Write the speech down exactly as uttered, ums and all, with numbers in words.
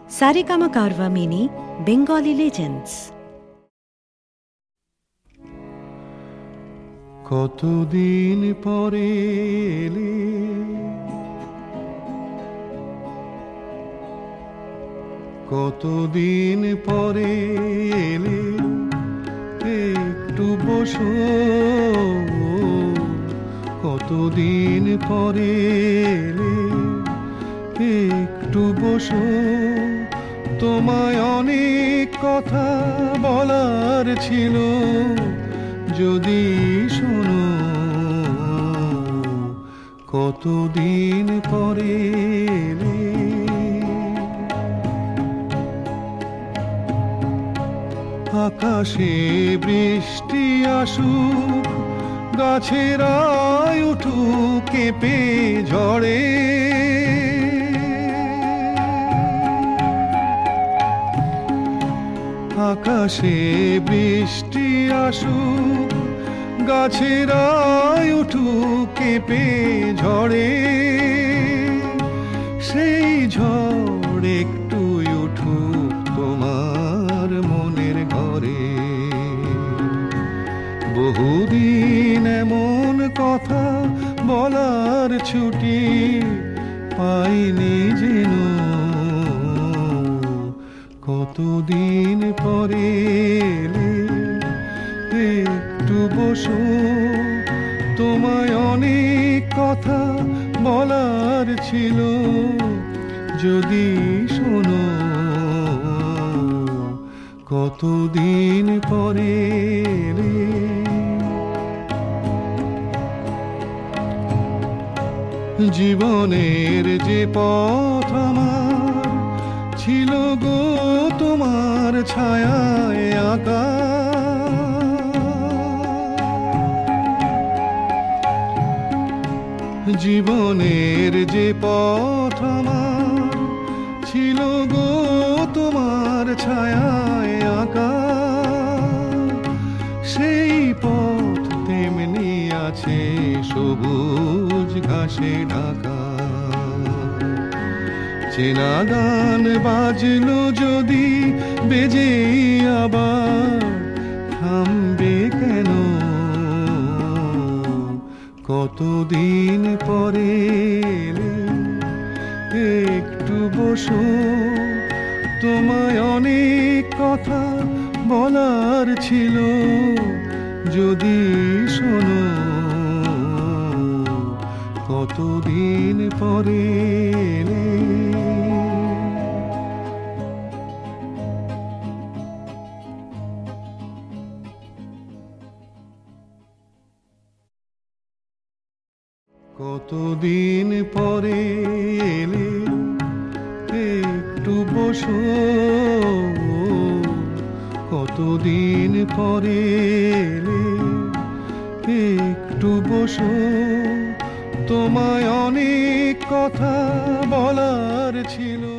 Saregama Carvaan mini Bengali legends. কতদিন পরে এলে, কতদিন পরে এলে, একটু বসো। কতদিন পরে এলে, একটু বসো। তোমায় অনেক কথা বলার ছিল, যদি শোনো। কতদিন পরে এলে, আকাশে বৃষ্টি আসুক, গাছেরা উঠুক কেঁপে ঝড়ে। আকাশে বৃষ্টি আসুক, গাছেরা উঠুক কেঁপে ঝড়ে। সেই ঝড় একটু উঠুক তোমার মনের ঘরে। বহুদিন এমন কথা বলার ছুটি পাইনি যেন। কতদিন পরে এলে, একটু বসো। তোমায় অনেক কথা বলার ছিল, যদি শোনো। কতদিন পরে এলে, জীবনের যে পথ আমার ছিল গো তোমার ছায়ায় আঁকা। জীবনের যে পথ আমার ছিল গো তোমার ছায়ায় আঁকা। সেই পথ তেমনি আছে সবুজ ঘাসে ঢাকা। চেনা গান বাজলো যদি বেজে আবার, থামবে কেন? কতদিন পরে এলে, একটু বসো। তোমায় অনেক কথা বলার ছিল, যদি শোনো। কতদিন পরে এলে, কতদিন পরে এলে, একটু বসো। কতদিন পরে এলে, একটু বসো। তোমায় অনেক কথা বলার ছিল।